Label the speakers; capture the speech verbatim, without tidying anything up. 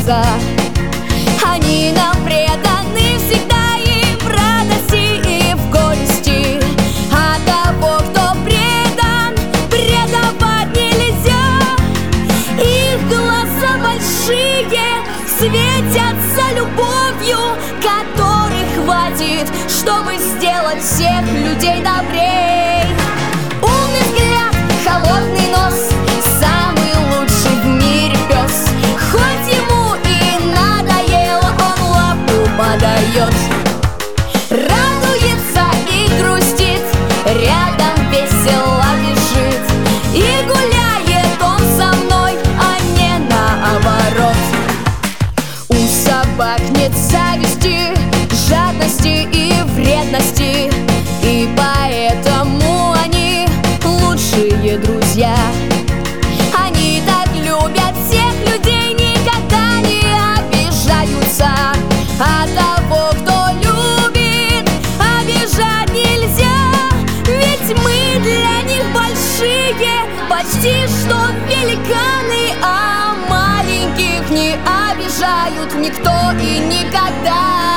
Speaker 1: сердца. Они нам преданы всегда и в радости, и в горести. А того, кто предан, предавать нельзя. Их глаза большие светятся любовью, которой хватит, чтобы сделать всех людей добрей. Умный взгляд, холодный нос, самый лучший в мире пес. Хоть ему и надоело, он лапу подает. Радуется и грустит, рядом весело бежит. И гуляет он со мной, а не наоборот. У собак нет зависти, жадности и вредности, и поэтому они лучшие друзья. Они так любят всех людей, никогда не обижаются. А того, кто любит, обижать нельзя. Ведь мы для них большие, почти что великаны, а маленьких не обижают никто и никогда.